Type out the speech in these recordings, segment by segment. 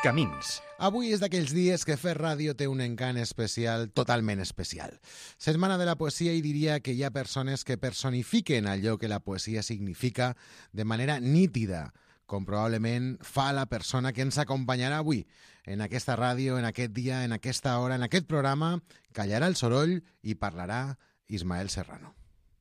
Camins. Avui és d'aquells dies que fer ràdio té un encant especial, totalment especial. Setmana de la poesia i diria que hi ha persones que personifiquen allò que la poesia significa de manera nítida, com probablement fa la persona que ens acompanyarà avui en aquesta ràdio, en aquest dia, en aquesta hora, en aquest programa. Callarà el soroll i parlarà Ismael Serrano.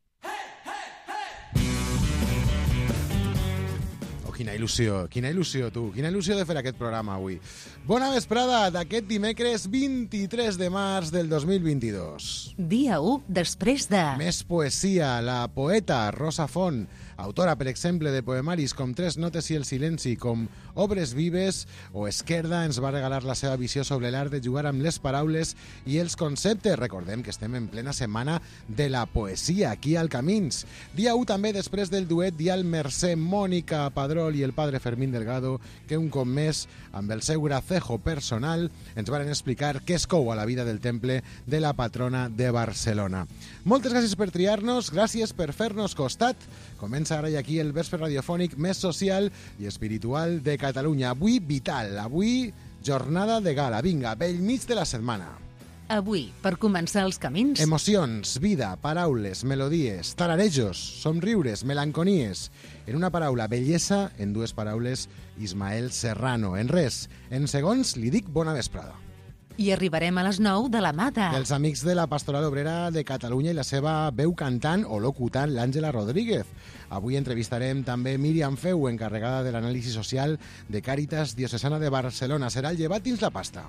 Quina il·lusió, tu. Quina il·lusió de fer aquest programa avui. Bona vesprada d'aquest dimecres 23 de març del 2022. Dia 1 després de... Més poesia. La poeta Rosa Font, autora, per exemple, de poemaris com Tres notes i el silenci, com Obres vives o Esquerda, ens va regalar la seva visió sobre l'art de jugar amb les paraules i els conceptes. Recordem que estem en plena setmana de la poesia aquí al Camins. Dia 1 també després del duet Dial Mercè, Mònica Padró i el padre Fermín Delgado, que un cop més, amb el seu gracejo personal, ens varen explicar què es cou a la vida del temple de la patrona de Barcelona. Moltes gràcies per triar-nos, gràcies per fer-nos costat. Comença ara i aquí el vespre radiofònic més social i espiritual de Catalunya. Avui vital, avui jornada de gala. Vinga, bell mig de la setmana. Avui, per començar els camins... Emocions, vida, paraules, melodies, tararejos, somriures, melanconies. En una paraula, bellesa, en dues paraules, Ismael Serrano. En res, en segons, li dic bona vesprada. I arribarem a les 9 de la mà de... Els amics de la Pastoral Obrera de Catalunya i la seva veu cantant o locutant, l'Àngela Rodríguez. Avui entrevistarem també Míriam Feu, encarregada de l'anàlisi social de Càritas Diocesana de Barcelona. Serà el llevat dins la pasta.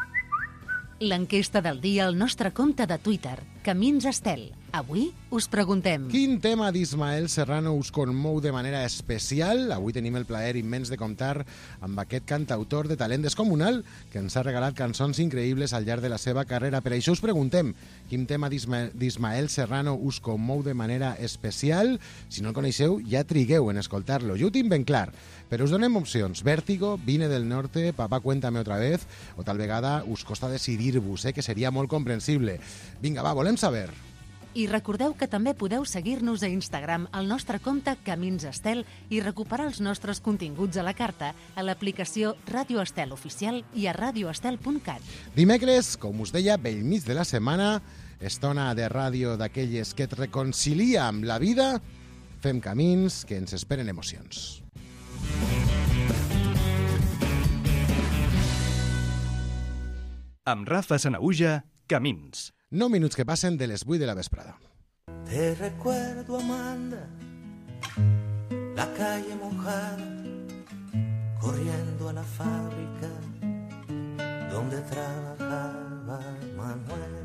L'enquesta del dia al nostre compte de Twitter, Camins Estel. Avui us preguntem... Quin tema d'Ismael Serrano us commou de manera especial? Avui tenim el plaer immens de comptar amb aquest cantautor de talent descomunal que ens ha regalat cançons increïbles al llarg de la seva carrera. Per això us preguntem quin tema d'Ismael Serrano us commou de manera especial. Si no el coneixeu, ja trigueu en escoltar-lo. Jo ho tinc ben clar, però us donem opcions. Vértigo, Vine del Norte, Papá cuéntame otra vez, o tal vegada us costa decidir-vos, que seria molt comprensible. Vinga, va, volem saber. I recordeu que també podeu seguir-nos a Instagram al nostre compte Camins Estel i recuperar els nostres continguts a la carta a l'aplicació Ràdio Estel Oficial i a radioestel.cat. Dimecres, com us deia, bell mig de la setmana, estona de ràdio d'aquelles que et reconcilia amb la vida, fem camins que ens esperen emocions. Amb Rafa Sanahuja, Camins. 9 minuts que passen de les 8 de la vesprada. Te recuerdo, Amanda, la calle mojada, corriendo a la fábrica donde trabajaba Manuel.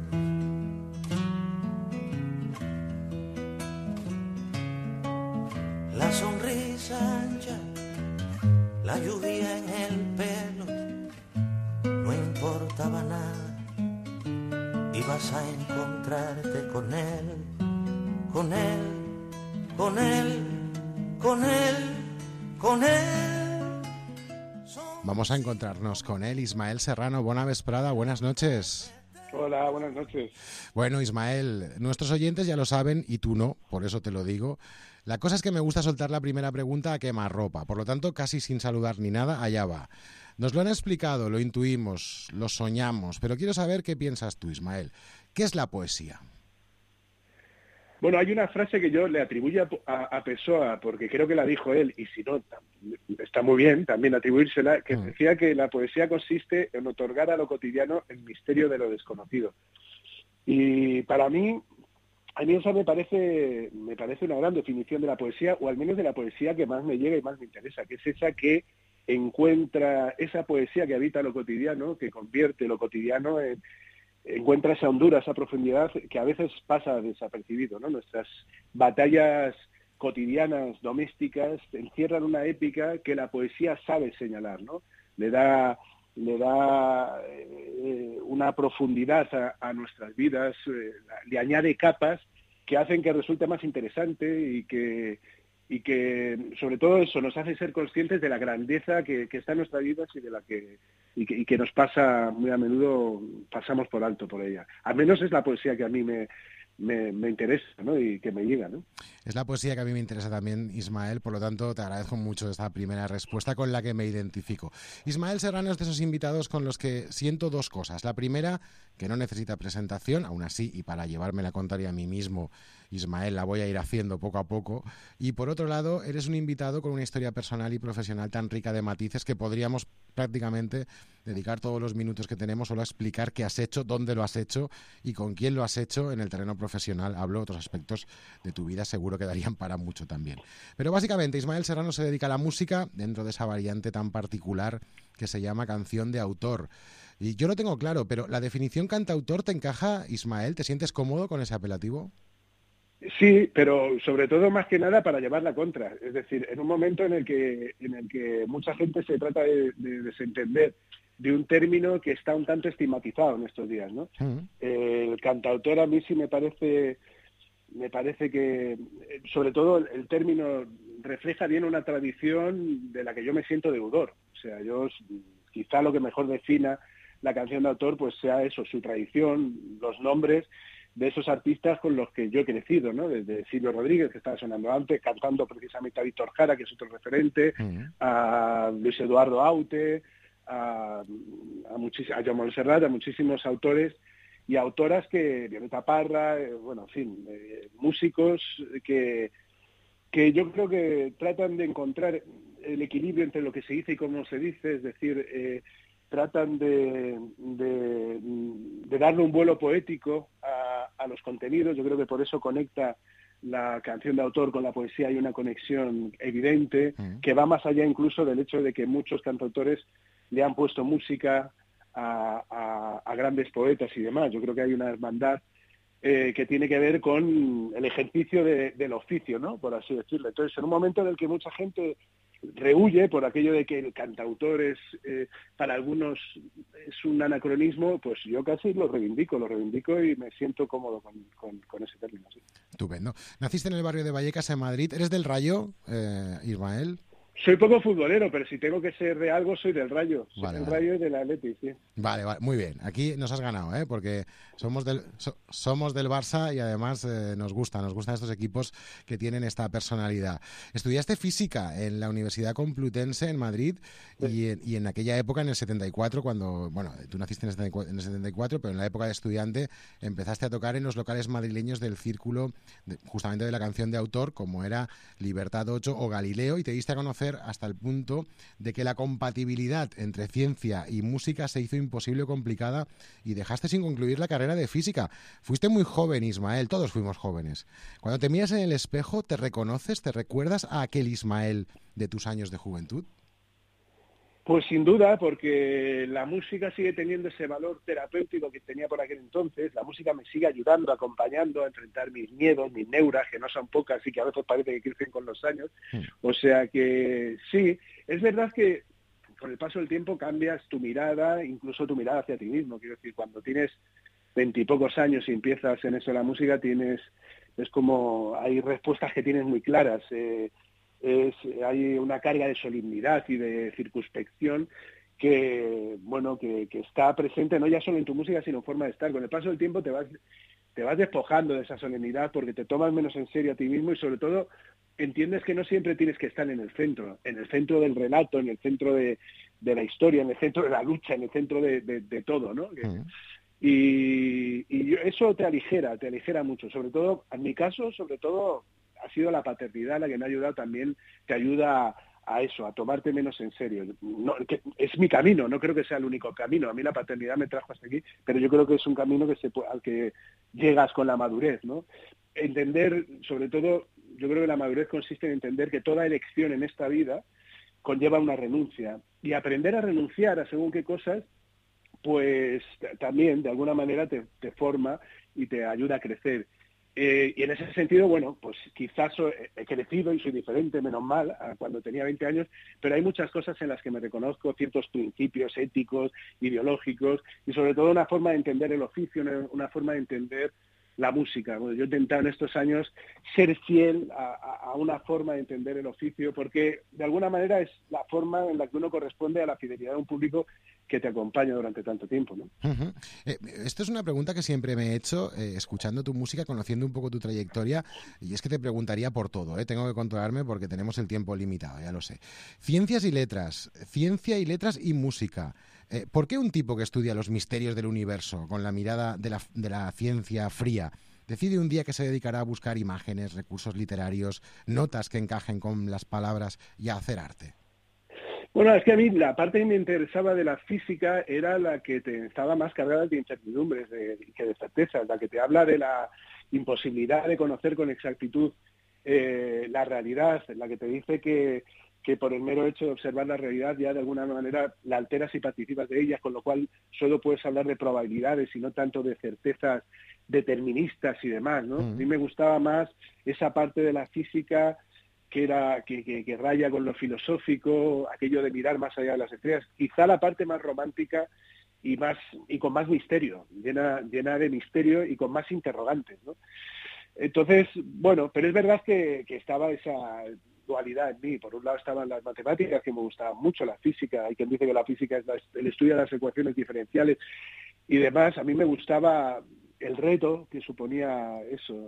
La sonrisa ancha, la lluvia en el pelo, no importaba nada. Ibas a encontrarte con él, con él, con él, con él, con él. Vamos a encontrarnos con él, Ismael Serrano. Buena vesprada, buenas noches. Hola, buenas noches. Bueno, Ismael, nuestros oyentes ya lo saben y tú no, por eso te lo digo. La cosa es que me gusta soltar la primera pregunta a quemarropa, por lo tanto, casi sin saludar ni nada, allá va. Nos lo han explicado, lo intuimos, lo soñamos, pero quiero saber qué piensas tú, Ismael. ¿Qué es la poesía? Bueno, hay una frase que yo le atribuyo a Pessoa, porque creo que la dijo él, y si no, está muy bien también atribuírsela, que decía que la poesía consiste en otorgar a lo cotidiano el misterio de lo desconocido. Y para mí, a mí esa me parece una gran definición de la poesía, o al menos de la poesía que más me llega y más me interesa, que es esa que encuentra esa poesía que habita lo cotidiano, que convierte lo cotidiano encuentra esa hondura, esa profundidad que a veces pasa desapercibido, ¿no? Nuestras batallas cotidianas, domésticas, encierran una épica que la poesía sabe señalar, ¿no? Le da una profundidad a nuestras vidas, le añade capas que hacen que resulte más interesante y que sobre todo eso nos hace ser conscientes de la grandeza que está en nuestras vidas y de la que nos pasa muy a menudo, pasamos por alto por ella. Al menos es la poesía que a mí me me interesa, ¿no? Y que me llega, ¿no? Es la poesía que a mí me interesa también, Ismael, por lo tanto te agradezco mucho esta primera respuesta con la que me identifico. Ismael Serrano es de esos invitados con los que siento dos cosas. La primera, que no necesita presentación, aún así, y para llevarme la contraria a mí mismo, Ismael, la voy a ir haciendo poco a poco. Y por otro lado, eres un invitado con una historia personal y profesional tan rica de matices que podríamos prácticamente dedicar todos los minutos que tenemos solo a explicar qué has hecho, dónde lo has hecho y con quién lo has hecho en el terreno profesional. Hablo de otros aspectos de tu vida, seguro que darían para mucho también. Pero básicamente Ismael Serrano se dedica a la música dentro de esa variante tan particular que se llama canción de autor. Y yo lo tengo claro, pero ¿la definición cantautor te encaja, Ismael? ¿Te sientes cómodo con ese apelativo? Sí, pero sobre todo más que nada para llevar la contra. Es decir, en un momento en el que mucha gente se trata de desentender de un término que está un tanto estigmatizado en estos días, ¿no? El cantautor a mí sí me parece que, sobre todo, el término refleja bien una tradición de la que yo me siento deudor. O sea, quizá lo que mejor defina la canción de autor pues sea eso, su tradición, los nombres de esos artistas con los que yo he crecido, ¿no? Desde Silvio Rodríguez, que estaba sonando antes, cantando precisamente a Víctor Jara, que es otro referente, a Luis Eduardo Aute, a Joan Montserrat, a muchísimos autores y autoras Violeta Parra, bueno, en fin, músicos que yo creo que tratan de encontrar el equilibrio entre lo que se dice y cómo se dice, es decir, tratan de darle un vuelo poético a los contenidos. Yo creo que por eso conecta la canción de autor con la poesía, hay una conexión evidente que va más allá incluso del hecho de que muchos cantautores le han puesto música a grandes poetas y demás. Yo creo que hay una hermandad que tiene que ver con el ejercicio del oficio, ¿no? Por así decirlo. Entonces, en un momento en el que mucha gente rehuye por aquello de que el cantautor es, para algunos es un anacronismo, pues yo casi lo reivindico y me siento cómodo con ese término. Sí. Estupendo. Naciste en el barrio de Vallecas, en Madrid. ¿Eres del Rayo, Ismael? Soy poco futbolero, pero si tengo que ser de algo, soy del Rayo. Soy del Rayo y del Atleti, sí. Vale, muy bien. Aquí nos has ganado, ¿eh? Porque somos del Barça y además nos gustan estos equipos que tienen esta personalidad. Estudiaste física en la Universidad Complutense en Madrid y en aquella época, en el 74, cuando, bueno, tú naciste en el 74, pero en la época de estudiante empezaste a tocar en los locales madrileños del círculo justamente de la canción de autor, como era Libertad 8 o Galileo, y te diste a conocer hasta el punto de que la compatibilidad entre ciencia y música se hizo imposible o complicada y dejaste sin concluir la carrera de física. Fuiste muy joven, Ismael, todos fuimos jóvenes. Cuando te miras en el espejo, ¿te reconoces, te recuerdas a aquel Ismael de tus años de juventud? Pues sin duda, porque la música sigue teniendo ese valor terapéutico que tenía por aquel entonces. La música me sigue ayudando, acompañando a enfrentar mis miedos, mis neuras, que no son pocas y que a veces parece que crecen con los años. O sea que sí, es verdad que con el paso del tiempo cambias tu mirada, incluso tu mirada hacia ti mismo. Quiero decir, cuando tienes 20 y pocos años y empiezas en eso de la música, es como, hay respuestas que tienes muy claras. Hay una carga de solemnidad y de circunspección que está presente no ya solo en tu música, sino en forma de estar. Con el paso del tiempo te vas despojando de esa solemnidad porque te tomas menos en serio a ti mismo y sobre todo entiendes que no siempre tienes que estar en el centro del relato, en el centro de la historia, en el centro de la lucha, en el centro de todo, ¿no? Y eso te aligera mucho. Sobre todo, en mi caso, ha sido la paternidad la que me ha ayudado también, te ayuda a eso, a tomarte menos en serio. No, que es mi camino, no creo que sea el único camino. A mí la paternidad me trajo hasta aquí, pero yo creo que es un camino al que llegas con la madurez, ¿no? Entender, sobre todo, yo creo que la madurez consiste en entender que toda elección en esta vida conlleva una renuncia. Y aprender a renunciar a según qué cosas, pues también, de alguna manera, te forma y te ayuda a crecer. Y en ese sentido, bueno, pues quizás he crecido y soy diferente, menos mal, a cuando tenía 20 años, pero hay muchas cosas en las que me reconozco, ciertos principios éticos, ideológicos, y sobre todo una forma de entender el oficio, una forma de entender la música. Bueno, yo he intentado en estos años ser fiel a una forma de entender el oficio, porque de alguna manera es la forma en la que uno corresponde a la fidelidad de un público que te acompaña durante tanto tiempo, ¿no? Uh-huh. Esto es una pregunta que siempre me he hecho, escuchando tu música, conociendo un poco tu trayectoria, y es que te preguntaría por todo, ¿eh? Tengo que controlarme porque tenemos el tiempo limitado, ya lo sé. Ciencia y letras y música. ¿Por qué un tipo que estudia los misterios del universo con la mirada de la ciencia fría decide un día que se dedicará a buscar imágenes, recursos literarios, notas que encajen con las palabras y a hacer arte? Bueno, es que a mí la parte que me interesaba de la física era la que estaba más cargada de incertidumbres que de certezas, la que te habla de la imposibilidad de conocer con exactitud la realidad, la que te dice que por el mero hecho de observar la realidad ya de alguna manera la alteras y participas de ella, con lo cual solo puedes hablar de probabilidades y no tanto de certezas deterministas y demás, ¿no? A mí me gustaba más esa parte de la física que raya con lo filosófico, aquello de mirar más allá de las estrellas, quizá la parte más romántica y con más misterio, llena de misterio y con más interrogantes, ¿no? Entonces, bueno, pero es verdad que estaba esa dualidad en mí. Por un lado estaban las matemáticas, que me gustaban mucho, la física. Hay quien dice que la física es el estudio de las ecuaciones diferenciales y demás. A mí me gustaba el reto que suponía eso,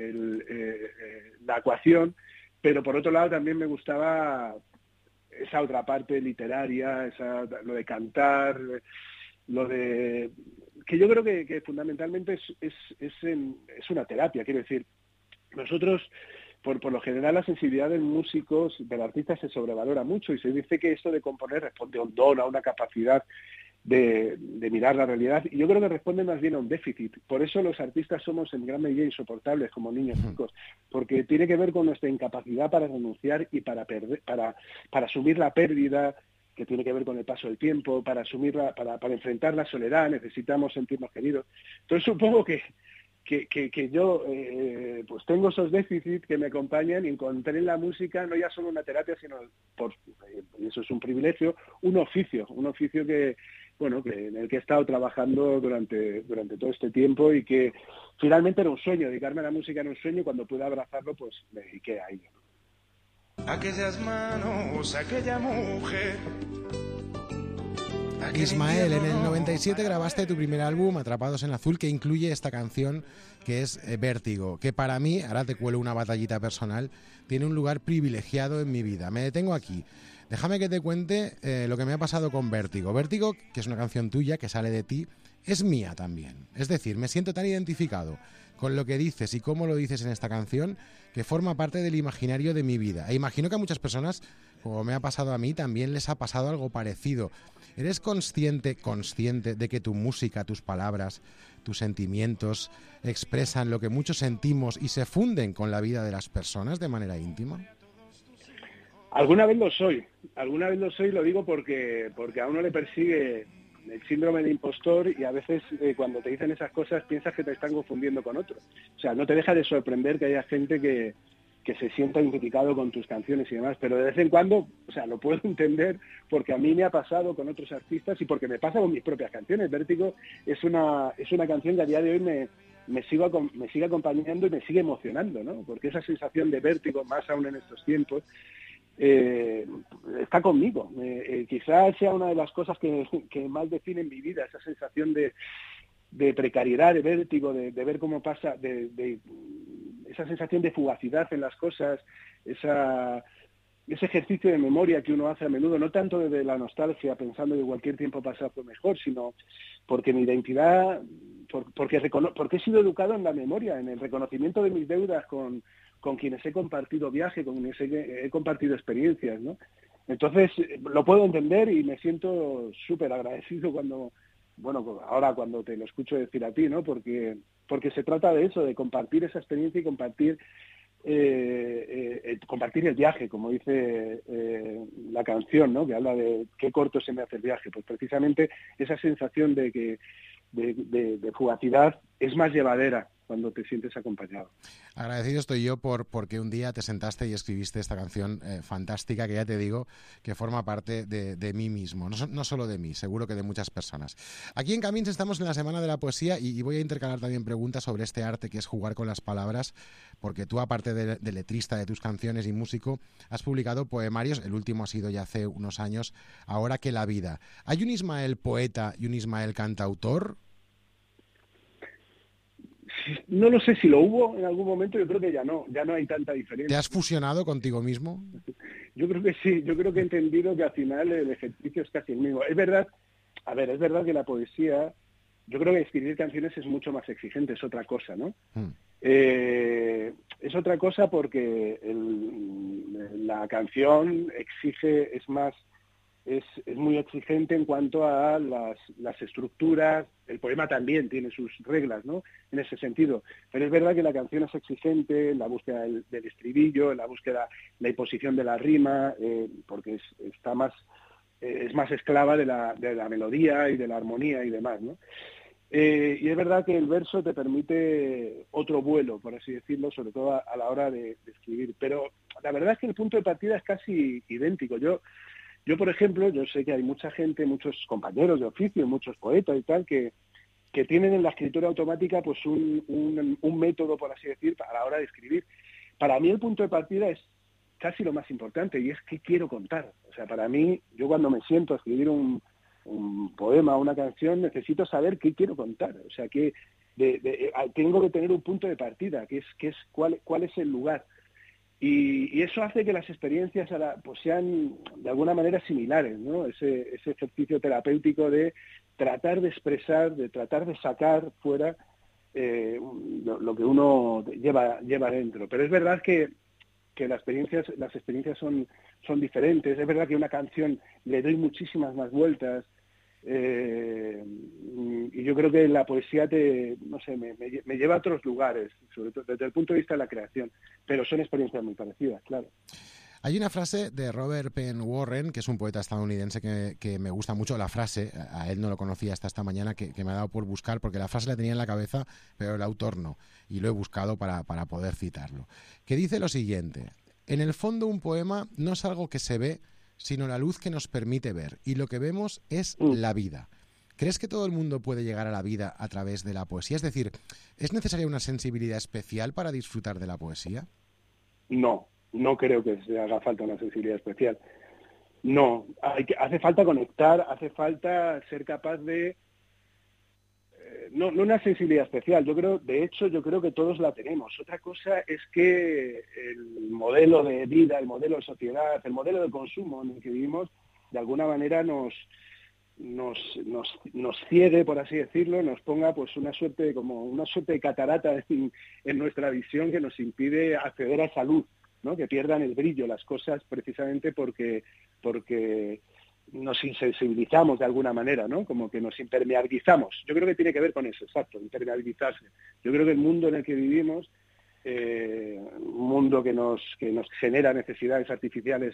la ecuación, pero por otro lado también me gustaba esa otra parte literaria, lo de cantar, lo de que yo creo que fundamentalmente es una terapia. Quiero decir, nosotros por lo general la sensibilidad del músico, del artista, se sobrevalora mucho y se dice que esto de componer responde a un don, a una capacidad de mirar la realidad, y yo creo que responde más bien a un déficit. Por eso los artistas somos en gran medida insoportables como niños chicos, porque tiene que ver con nuestra incapacidad para renunciar y para asumir la pérdida, que tiene que ver con el paso del tiempo, para enfrentar la soledad. Necesitamos sentirnos queridos. Entonces supongo que yo pues tengo esos déficits que me acompañan, y encontré en la música no ya solo una terapia, sino, y eso es un privilegio, un oficio que en el que he estado trabajando durante todo este tiempo, y que finalmente era un sueño. Dedicarme a la música era un sueño, y cuando pude abrazarlo, pues me dediqué a ello. Aquellas manos, aquella mujer. Ismael, en el 97 grabaste tu primer álbum, Atrapados en Azul, que incluye esta canción que es Vértigo, que para mí, ahora te cuelo una batallita personal, tiene un lugar privilegiado en mi vida. Me detengo aquí. Déjame que te cuente lo que me ha pasado con Vértigo. Vértigo, que es una canción tuya, que sale de ti, es mía también. Es decir, me siento tan identificado con lo que dices y cómo lo dices en esta canción, que forma parte del imaginario de mi vida. E imagino que a muchas personas, como me ha pasado a mí, también les ha pasado algo parecido. ¿Eres consciente de que tu música, tus palabras, tus sentimientos expresan lo que muchos sentimos y se funden con la vida de las personas de manera íntima? Alguna vez lo soy, lo digo porque a uno le persigue el síndrome de impostor, y a veces cuando te dicen esas cosas piensas que te están confundiendo con otro. O sea, no te deja de sorprender que haya gente que se sienta identificado con tus canciones y demás, pero de vez en cuando, o sea, lo puedo entender, porque a mí me ha pasado con otros artistas y porque me pasa con mis propias canciones. Vértigo es una canción que a día de hoy me sigue acompañando y me sigue emocionando, ¿no? Porque esa sensación de vértigo, más aún en estos tiempos, está conmigo. Quizás sea una de las cosas que más definen mi vida, esa sensación de precariedad, de vértigo, de ver cómo pasa, de esa sensación de fugacidad en las cosas, ese ejercicio de memoria que uno hace a menudo, no tanto desde la nostalgia, pensando que cualquier tiempo pasado fue mejor, sino porque mi identidad, porque he sido educado en la memoria, en el reconocimiento de mis deudas con quienes he compartido viaje, con quienes he compartido experiencias, ¿no? Entonces, lo puedo entender y me siento súper agradecido ahora cuando te lo escucho decir a ti, ¿no? Porque se trata de eso, de compartir esa experiencia y compartir el viaje, como dice la canción, ¿no? Que habla de qué corto se me hace el viaje. Pues precisamente esa sensación de fugacidad es más llevadera cuando te sientes acompañado. Agradecido estoy yo porque un día te sentaste y escribiste esta canción fantástica, que ya te digo que forma parte de mí mismo, no solo de mí, seguro que de muchas personas. Aquí en Camins estamos en la Semana de la Poesía y voy a intercalar también preguntas sobre este arte que es jugar con las palabras, porque tú, aparte de letrista de tus canciones y músico, has publicado poemarios. El último ha sido ya hace unos años, Ahora que la vida. ¿Hay un Ismael poeta y un Ismael cantautor? No lo sé si lo hubo en algún momento, yo creo que ya no hay tanta diferencia. ¿Te has fusionado contigo mismo? Yo creo que sí, yo creo que he entendido que al final el ejercicio es casi el mismo. Es verdad que la poesía, yo creo que escribir canciones es mucho más exigente, es otra cosa, ¿no? Es otra cosa porque la canción exige, es muy exigente en cuanto a las estructuras. El poema también tiene sus reglas, ¿no?, en ese sentido. Pero es verdad que la canción es exigente en la búsqueda del estribillo, en la búsqueda, la imposición de la rima, porque es más esclava de la melodía y de la armonía y demás, ¿no? Y es verdad que el verso te permite otro vuelo, por así decirlo, sobre todo a la hora de escribir. Pero la verdad es que el punto de partida es casi idéntico. Yo, por ejemplo, yo sé que hay mucha gente, muchos compañeros de oficio, muchos poetas y tal, que tienen en la escritura automática pues un método, por así decir, a la hora de escribir. Para mí el punto de partida es casi lo más importante, y es qué quiero contar. O sea, para mí, yo cuando me siento a escribir un poema, una canción, necesito saber qué quiero contar. O sea, que tengo que tener un punto de partida, que es cuál es el lugar. Y eso hace que las experiencias pues sean de alguna manera similares, ¿no? Ese ejercicio terapéutico de tratar de expresar, de tratar de sacar fuera lo que uno lleva dentro. Pero es verdad que las experiencias son diferentes. Es verdad que una canción le doy muchísimas más vueltas. Y yo creo que la poesía me lleva a otros lugares, sobre todo desde el punto de vista de la creación, pero son experiencias muy parecidas, claro. Hay una frase de Robert Penn Warren, que es un poeta estadounidense que me gusta mucho. La frase, a él no lo conocía hasta esta mañana, que me ha dado por buscar, porque la frase la tenía en la cabeza, pero el autor no, y lo he buscado para poder citarlo, que dice lo siguiente: en el fondo un poema no es algo que se ve, sino la luz que nos permite ver, y lo que vemos es la vida. ¿Crees que todo el mundo puede llegar a la vida a través de la poesía? Es decir, ¿es necesaria una sensibilidad especial para disfrutar de la poesía? No creo que se haga falta una sensibilidad especial. No, hace falta conectar, hace falta ser capaz de... No una sensibilidad especial, yo creo que todos la tenemos. Otra cosa es que el modelo de vida, el modelo de sociedad, el modelo de consumo en el que vivimos, de alguna manera nos ciegue, por así decirlo, nos ponga pues una suerte de catarata en nuestra visión que nos impide acceder a esa luz, ¿no? Que pierdan el brillo las cosas precisamente porque nos insensibilizamos de alguna manera, ¿no? Como que nos impermeabilizamos. Yo creo que tiene que ver con eso, exacto, impermeabilizarse. Yo creo que el mundo en el que vivimos, un mundo que nos genera necesidades artificiales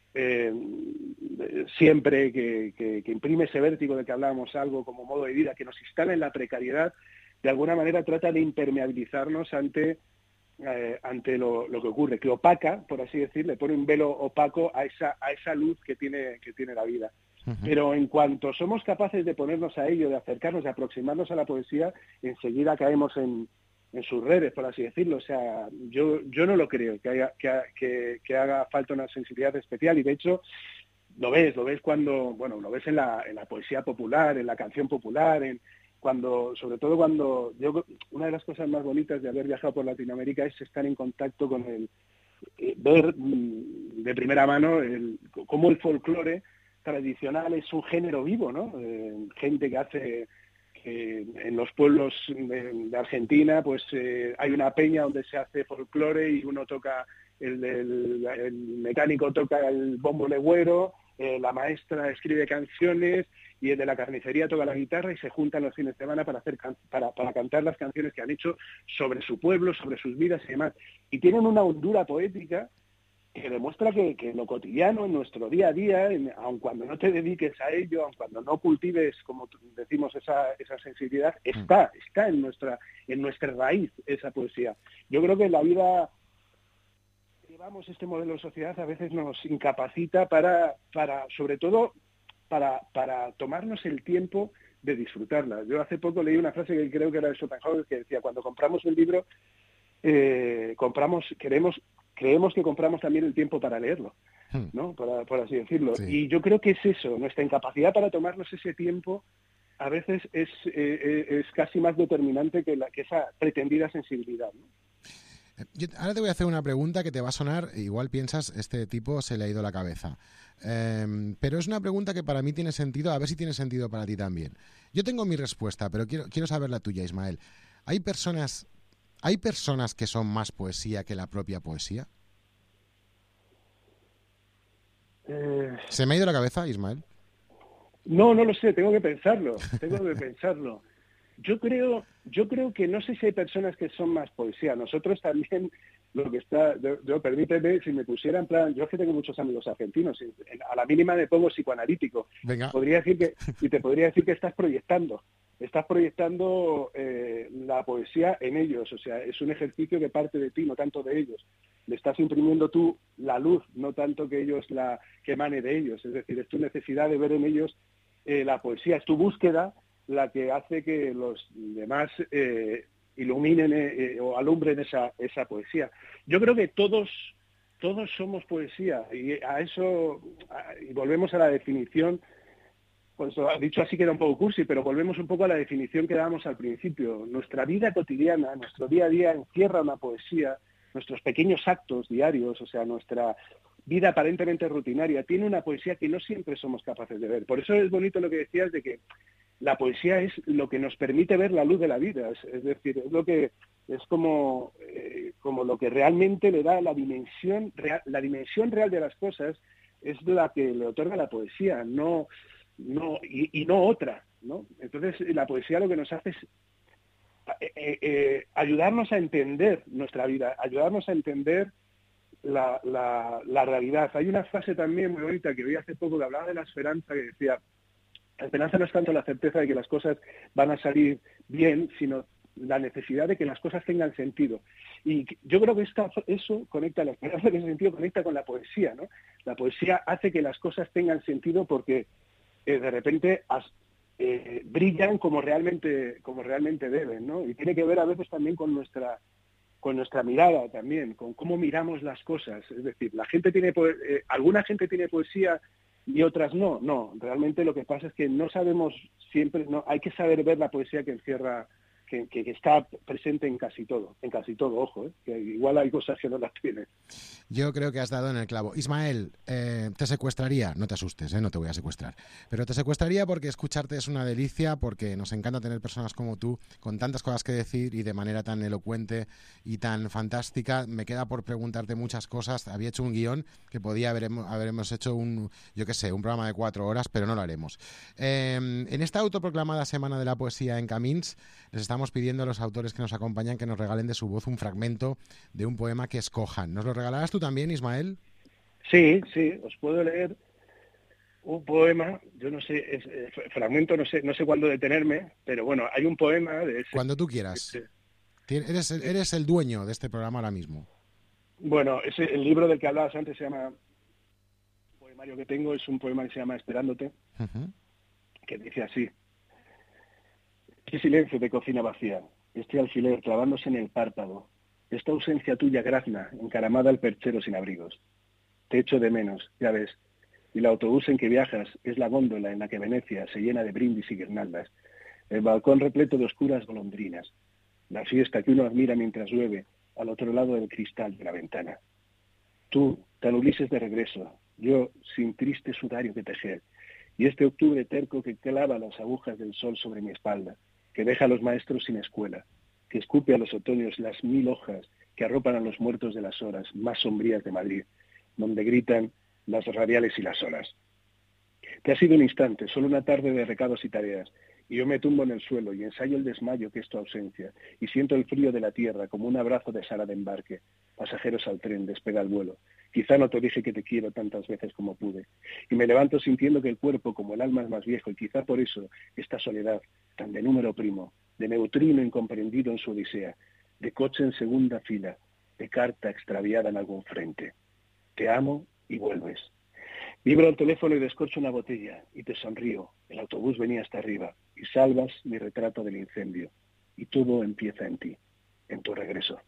siempre, que imprime ese vértigo de que hablábamos algo como modo de vida, que nos instala en la precariedad, de alguna manera trata de impermeabilizarnos ante lo que ocurre, que opaca, por así decir, le pone un velo opaco a esa luz que tiene la vida. Uh-huh. Pero en cuanto somos capaces de ponernos a ello, de acercarnos, de aproximarnos a la poesía, enseguida caemos en sus redes, por así decirlo. O sea, yo no lo creo, que haga falta una sensibilidad especial, y de hecho lo ves cuando, bueno, lo ves en la poesía popular, en la canción popular, sobre todo cuando una de las cosas más bonitas de haber viajado por Latinoamérica es estar en contacto con ver de primera mano cómo el folclore tradicional es un género vivo, ¿no? Gente que hace en los pueblos de Argentina, pues hay una peña donde se hace folclore y uno toca, el mecánico toca el bombo legüero, la maestra escribe canciones y el de la carnicería toca la guitarra, y se juntan los fines de semana para cantar las canciones que han hecho sobre su pueblo, sobre sus vidas y demás. Y tienen una hondura poética que demuestra que en lo cotidiano, en nuestro día a día, aun cuando no te dediques a ello, aun cuando no cultives, como decimos, esa sensibilidad, está en nuestra raíz esa poesía. Yo creo que en la vida llevamos este modelo de sociedad a veces nos incapacita para sobre todo, para tomarnos el tiempo de disfrutarla. Yo hace poco leí una frase que creo que era de Schopenhauer, que decía: cuando compramos un libro, creemos que compramos también el tiempo para leerlo, ¿no? Por así decirlo. Sí. Y yo creo que es eso, nuestra incapacidad para tomarnos ese tiempo a veces es casi más determinante que esa pretendida sensibilidad, ¿no? Ahora te voy a hacer una pregunta que te va a sonar, igual piensas, este tipo se le ha ido la cabeza. Pero es una pregunta que para mí tiene sentido, a ver si tiene sentido para ti también. Yo tengo mi respuesta, pero quiero saber la tuya, Ismael. ¿Hay personas que son más poesía que la propia poesía? ¿Se me ha ido la cabeza, Ismael? No lo sé, tengo que pensarlo. Yo creo que no sé si hay personas que son más poesía. Nosotros también, lo que está, yo permíteme, si me pusiera en plan, yo es que tengo muchos amigos argentinos, a la mínima me pongo psicoanalítico. Venga. Te podría decir que estás proyectando la poesía en ellos, o sea, es un ejercicio que parte de ti, no tanto de ellos. Le estás imprimiendo tú la luz, no tanto que ellos que emane de ellos, es decir, es tu necesidad de ver en ellos la poesía, es tu búsqueda la que hace que los demás iluminen o alumbren esa poesía. Yo creo que todos somos poesía, y a eso, y volvemos a la definición, pues dicho así queda un poco cursi, pero volvemos un poco a la definición que dábamos al principio. Nuestra vida cotidiana, nuestro día a día encierra una poesía, nuestros pequeños actos diarios, o sea, nuestra vida aparentemente rutinaria, tiene una poesía que no siempre somos capaces de ver. Por eso es bonito lo que decías de que la poesía es lo que nos permite ver la luz de la vida, es decir, es como lo que realmente le da la dimensión real de las cosas, es la que le otorga la poesía, no otra, ¿no? Entonces la poesía lo que nos hace es ayudarnos a entender nuestra vida, ayudarnos a entender la realidad. Hay una frase también muy bonita que oí hace poco que hablaba de la esperanza, que decía: la esperanza no es tanto la certeza de que las cosas van a salir bien, sino la necesidad de que las cosas tengan sentido. Y yo creo que eso conecta, la esperanza en ese sentido conecta con la poesía, ¿no? La poesía hace que las cosas tengan sentido porque de repente brillan como realmente deben, ¿no? Y tiene que ver a veces también con nuestra mirada también, con cómo miramos las cosas. Es decir, alguna gente tiene poesía y otras no. No, realmente lo que pasa es que no sabemos siempre, no, hay que saber ver la poesía que encierra, que está presente en casi todo, ojo, que igual hay cosas que no las tienen. Yo creo que has dado en el clavo. Ismael, te secuestraría, no te asustes, no te voy a secuestrar, pero te secuestraría porque escucharte es una delicia, porque nos encanta tener personas como tú, con tantas cosas que decir y de manera tan elocuente y tan fantástica. Me queda por preguntarte muchas cosas. Había hecho un guión que haberemos hecho un programa de 4 horas, pero no lo haremos. En esta autoproclamada Semana de la Poesía en Camins, les estamos pidiendo a los autores que nos acompañan que nos regalen de su voz un fragmento de un poema que escojan. ¿Nos lo regalarás tú también, Ismael? Sí, os puedo leer un poema. Yo no sé, fragmento, no sé cuándo detenerme, pero bueno, hay un poema de ese. Cuando tú quieras. Eres el dueño de este programa ahora mismo. Bueno, el libro del que hablabas antes se llama, el poemario que tengo es un poema que se llama Esperándote, que dice así: qué silencio de cocina vacía, este alfiler clavándose en el párpado, esta ausencia tuya grazna, encaramada al perchero sin abrigos. Te echo de menos, ya ves, y el autobús en que viajas es la góndola en la que Venecia se llena de brindis y guirnaldas, el balcón repleto de oscuras golondrinas, la fiesta que uno admira mientras llueve al otro lado del cristal de la ventana. Tú, tan Ulises de regreso, yo sin triste sudario que tejer, y este octubre terco que clava las agujas del sol sobre mi espalda, que deja a los maestros sin escuela, que escupe a los otoños las 1000 hojas que arropan a los muertos de las horas más sombrías de Madrid, donde gritan las radiales y las horas. Que ha sido un instante, solo una tarde de recados y tareas, y yo me tumbo en el suelo y ensayo el desmayo que es tu ausencia, y siento el frío de la tierra como un abrazo de sala de embarque. Pasajeros al tren, despega el vuelo. Quizá no te dije que te quiero tantas veces como pude. Y me levanto sintiendo que el cuerpo, como el alma, es más viejo, y quizá por eso esta soledad, tan de número primo, de neutrino incomprendido en su odisea, de coche en segunda fila, de carta extraviada en algún frente. Te amo y vuelves. Vibro el teléfono y descorcho una botella, y te sonrío. El autobús venía hasta arriba, y salvas mi retrato del incendio. Y todo empieza en ti, en tu regreso.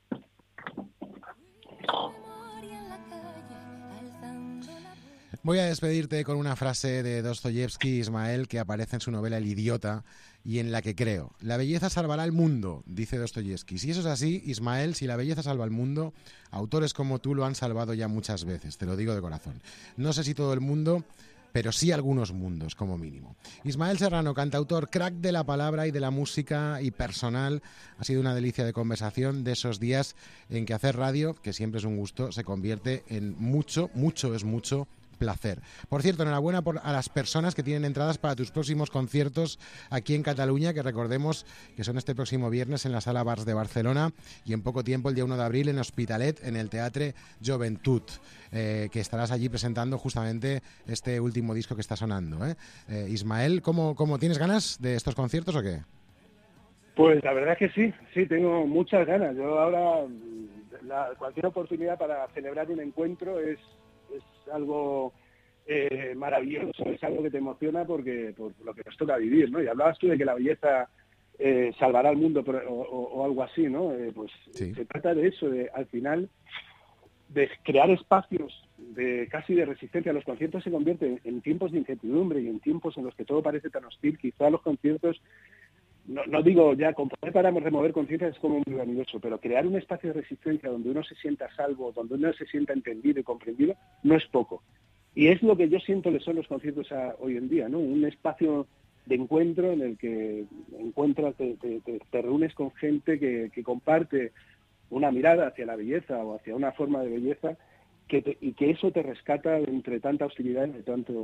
Voy a despedirte con una frase de Dostoyevsky, Ismael, que aparece en su novela El idiota y en la que creo. La belleza salvará el mundo, dice Dostoyevsky. Si eso es así, Ismael, si la belleza salva el mundo, autores como tú lo han salvado ya muchas veces, te lo digo de corazón. No sé si todo el mundo, pero sí algunos mundos, como mínimo. Ismael Serrano, cantautor, crack de la palabra y de la música y personal. Ha sido una delicia de conversación, de esos días en que hacer radio, que siempre es un gusto, se convierte en mucho placer. Por cierto, enhorabuena a las personas que tienen entradas para tus próximos conciertos aquí en Cataluña, que recordemos que son este próximo viernes en la Sala Bars de Barcelona y en poco tiempo, el día 1 de abril, en Hospitalet, en el Teatre Joventut, que estarás allí presentando justamente este último disco que está sonando. Ismael, ¿cómo tienes ganas de estos conciertos o qué? Pues la verdad es que sí, tengo muchas ganas. Yo ahora, cualquier oportunidad para celebrar un encuentro es algo maravilloso, es algo que te emociona por lo que nos toca vivir, ¿no? Y hablabas tú de que la belleza salvará al mundo o algo así, ¿no? Pues sí. Se trata de eso, al final, de crear espacios casi de resistencia. Los conciertos se convierten en tiempos de incertidumbre y en tiempos en los que todo parece tan hostil. Quizá los conciertos, no digo ya, componer para remover conciencias es como muy vanidoso, pero crear un espacio de resistencia donde uno se sienta a salvo, donde uno se sienta entendido y comprendido, no es poco. Y es lo que yo siento que son los conciertos hoy en día, ¿no? Un espacio de encuentro en el que encuentras, te reúnes con gente que comparte una mirada hacia la belleza o hacia una forma de belleza, y que eso te rescata entre tanta hostilidad y de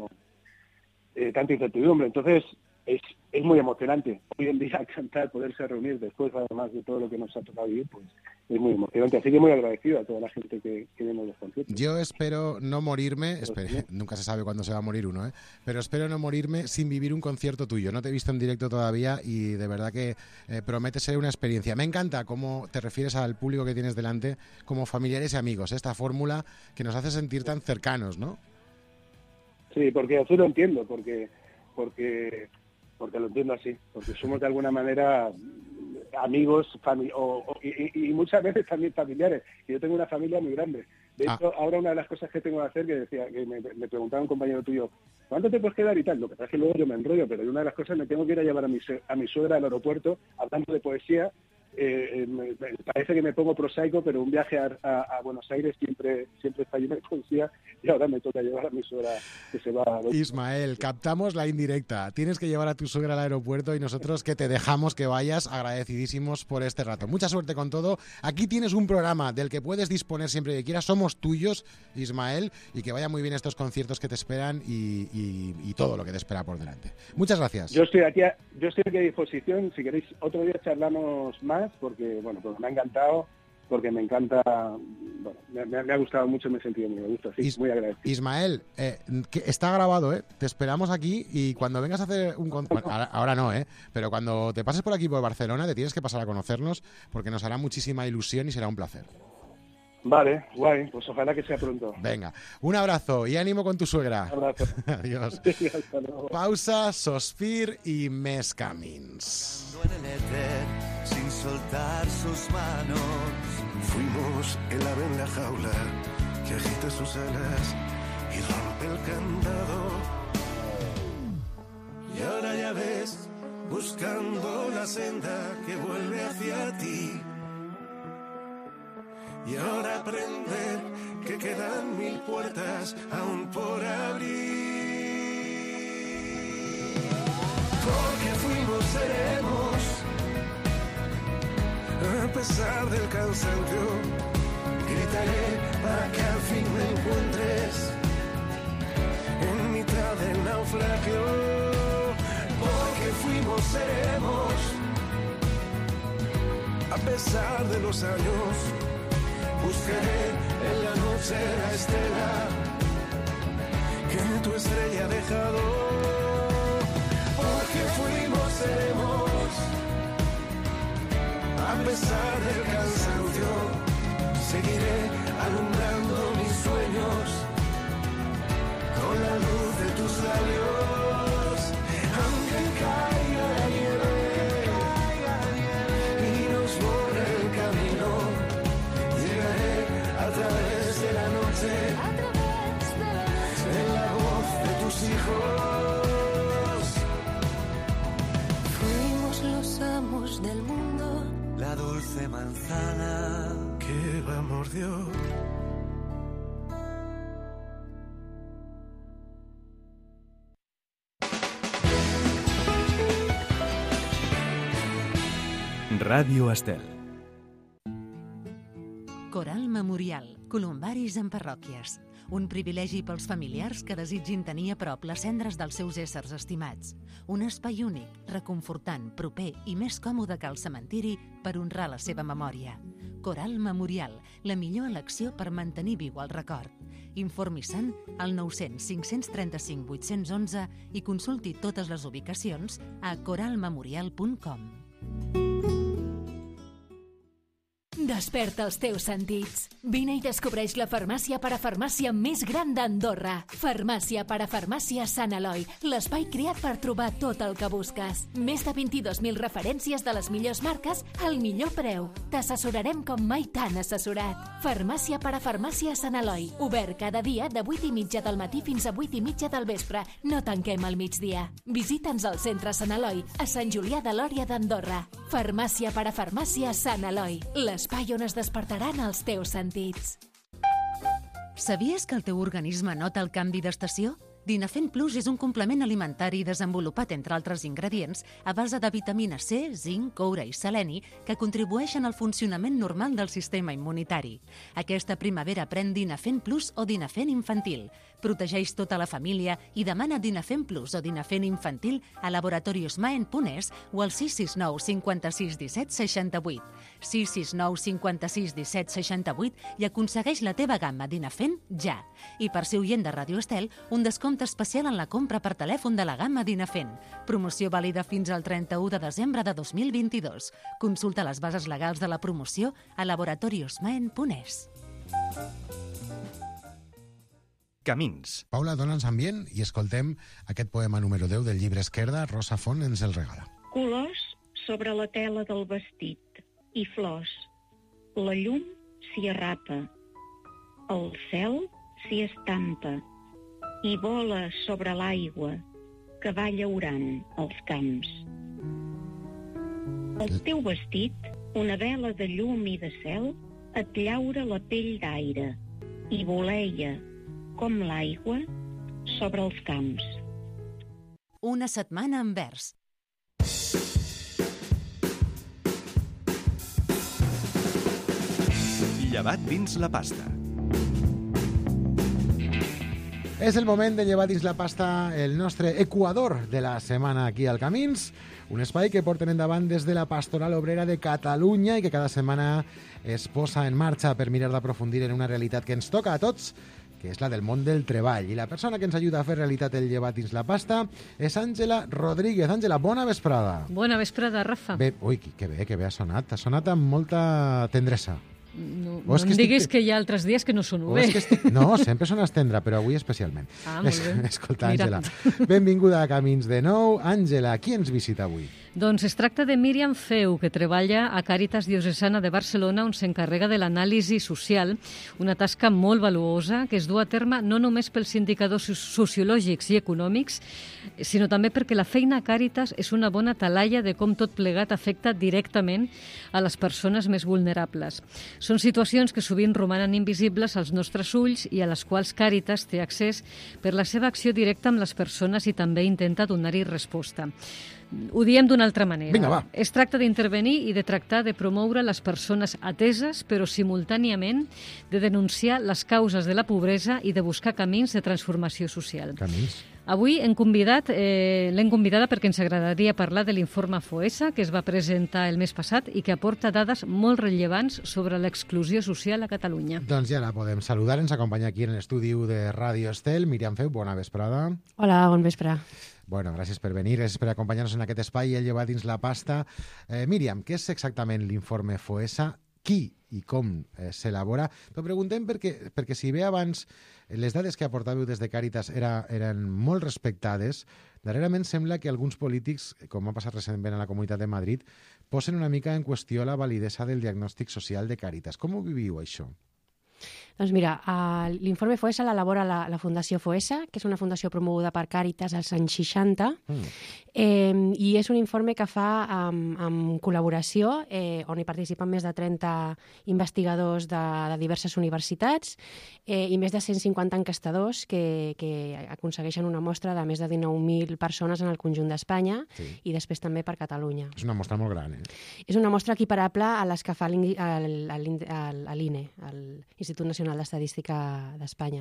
tanta incertidumbre. Entonces, es muy emocionante. Hoy en día cantar, poderse reunir después, además de todo lo que nos ha tocado vivir, pues es muy emocionante. Así que muy agradecido a toda la gente que viene a los conciertos. Yo espero no morirme, nunca se sabe cuándo se va a morir uno, pero espero no morirme sin vivir un concierto tuyo. No te he visto en directo todavía y de verdad que promete ser una experiencia. Me encanta cómo te refieres al público que tienes delante como familiares y amigos. Esta fórmula que nos hace sentir tan cercanos, ¿no? Sí, porque así lo entiendo, porque lo entiendo así, porque somos de alguna manera amigos y muchas veces también familiares. Yo tengo una familia muy grande. De hecho, ahora una de las cosas que tengo que hacer, que me preguntaba un compañero tuyo, ¿cuánto te puedes quedar y tal? Lo que pasa es que luego yo me enrollo, pero una de las cosas, me tengo que ir a llevar a mi suegra al aeropuerto, hablando de poesía. Me parece que me pongo prosaico, pero un viaje a Buenos Aires siempre está lleno de poesía, y ahora me toca llevar a mi suegra que se va a... Ismael, captamos la indirecta. Tienes que llevar a tu suegra al aeropuerto y nosotros que te dejamos que vayas, agradecidísimos por este rato. Mucha suerte con todo. Aquí tienes un programa del que puedes disponer siempre que quieras. Somos tuyos, Ismael, y que vaya muy bien estos conciertos que te esperan y todo lo que te espera por delante. Muchas gracias. Yo estoy aquí a disposición. Si queréis, otro día charlamos más, porque pues me ha encantado, porque me encanta, me ha gustado mucho, me he sentido muy a gusto, sí, muy agradecido. Ismael, que está grabado, te esperamos aquí, y cuando vengas a hacer un concierto, ahora no, pero cuando te pases por aquí por Barcelona te tienes que pasar a conocernos, porque nos hará muchísima ilusión y será un placer. Vale, guay, pues ojalá que sea pronto. Venga, un abrazo y ánimo con tu suegra. Un abrazo. Adiós. Pausa, sospir y més camins. En el éter, sin soltar sus manos, Fuimos el ave en la jaula que agita sus alas y rompe el candado. Y ahora ya ves, buscando la senda que vuelve hacia ti. Y ahora aprender que quedan 1000 puertas aún por abrir. Porque fuimos, seremos, a pesar del cansancio. Gritaré para que al fin me encuentres en mitad de el naufragio, porque fuimos, seremos, a pesar de los años. Buscaré en la noche la estela que tu estrella ha dejado, porque fuimos, seremos, a pesar del cansancio. Seguiré alumbrando mis sueños con la luz de tus labios, aunque caiga la nieve y nos borre el camino. Llegaré a través de la noche, en la voz de tus hijos. Fuimos los amos del mundo, la dulce manzana que Eva mordió. Ràdio Estel. Coral Memorial, columbaris en parròquies. Un privilegi pels familiars que desitgin tenir a prop les cendres dels seus éssers estimats. Un espai únic, reconfortant, proper i més còmode que el cementiri per honrar la seva memòria. Coral Memorial, la millor elecció per mantenir viu el record. Informi-se'n al 900 535 811 i consulti totes les ubicacions a coralmemorial.com. Desperta els teus sentits. Vine i descobreix la farmàcia parafarmàcia més gran d'Andorra. Farmàcia parafarmàcia Sant Eloi, l'espai creat per trobar tot el que busques. Més de 22.000 referències de les millors marques al millor preu. T'assessorarem com mai t'han assessorat. Farmàcia parafarmàcia Sant Eloi, obert cada dia de 8:30 del matí fins a 8:30 del vespre. No tanquem al migdia. Visita'ns al centre Sant Eloi, a Sant Julià de Lòria d'Andorra. Farmàcia parafarmàcia Sant Eloi, l'espai on es despertaran els teus sentits. Sabies que el teu organisme nota el canvi d'estació? Dinafent Plus és un complement alimentari desenvolupat, entre altres ingredients, a base de vitamina C, zinc, coure i seleni, que contribueixen al funcionament normal del sistema immunitari. Aquesta primavera pren Dinafent Plus o Dinafent Infantil. Protegeix tota la família i demana Dinafent Plus o Dinafent Infantil a Laboratorios Maen Punès o al 669 56 17 68. 669 56 17 68 i aconsegueix la teva gamma Dinafent ja. I per ser oient de Ràdio Estel, un descompte especial en la compra per telèfon de la gamma Dinafent. Promoció vàlida fins al 31 de desembre de 2022. Consulta les bases legals de la promoció a Laboratorios Maen Punès. Camins. Paula, dona'ns ambient i escoltem aquest poema número 10 del llibre Esquerda. Rosa Font ens el regala. Colors sobre la tela del vestit i flors. La llum s'hi arrapa, el cel s'hi estampa i vola sobre l'aigua que va llaurant els camps. El teu vestit, una vela de llum i de cel, et llaura la pell d'aire i voleia, com l'aigua, sobre els camps. Una setmana en vers. Llevat dins la pasta. És el moment de llevar dins la pasta el nostre equador de la setmana aquí al Camins, un espai que porten endavant des de la Pastoral Obrera de Catalunya i que cada setmana es posa en marxa per mirar d'aprofundir en una realitat que ens toca a tots, que és la del món del treball. I la persona que ens ajuda a fer realitat el llevat dins la pasta és Àngela Rodríguez. Àngela, bona vesprada. Bona vesprada, Rafa. Bé, ui, que bé ha sonat. Ha sonat amb molta tendresa. No em diguis que hi ha altres dies que no sono bé. No, sempre sones tendra, però avui especialment. Ah, molt bé. Escolta, Àngela, benvinguda a Camins de nou. Àngela, qui ens visita avui? Doncs es tracta de Míriam Feu, que treballa a Càritas Diocesana de Barcelona, on s'encarrega de l'anàlisi social, una tasca molt valuosa que es du a terme no només pels indicadors sociològics i econòmics, sinó també perquè la feina a Càritas és una bona talaia de com tot plegat afecta directament a les persones més vulnerables. Són situacions que sovint romanen invisibles als nostres ulls i a les quals Càritas té accés per la seva acció directa amb les persones i també intenta donar-hi resposta. Ho diem d'una altra manera. Vinga, va. Es tracta d'intervenir i de tractar de promoure les persones ateses, però simultàniament de denunciar les causes de la pobresa i de buscar camins de transformació social. Camins. Avui l'hem convidada perquè ens agradaria parlar de l'informe FOESA que es va presentar el mes passat i que aporta dades molt rellevants sobre l'exclusió social a Catalunya. Doncs ja la podem saludar. Ens acompanya aquí en l'estudi de Ràdio Estel. Míriam Feu, bona vesprada. Hola, bon vespre. Bueno, gràcies per venir, gràcies per acompanyar-nos en aquest espai i el llevar dins la pasta. Míriam, què és exactament l'informe FOESA? Qui i com s'elabora? T'ho preguntem perquè si bé abans les dades que aportàveu des de Càritas eren molt respectades, darrerament sembla que alguns polítics, com ha passat recentment a la Comunitat de Madrid, posen una mica en qüestió la validesa del diagnòstic social de Càritas. Com ho viviu, això? Doncs mira, l'informe FOESA l'elabora la Fundació FOESA, que és una fundació promoguda per Càritas als anys 60, i és un informe que fa amb col·laboració, on hi participen més de 30 investigadors de diverses universitats i més de 150 enquestadors que aconsegueixen una mostra de més de 19.000 persones en el conjunt d'Espanya i després també per Catalunya. És una mostra molt gran, És una mostra equiparable a les que fa l'INE, l'Institut Nacional d'Estadística d'Espanya.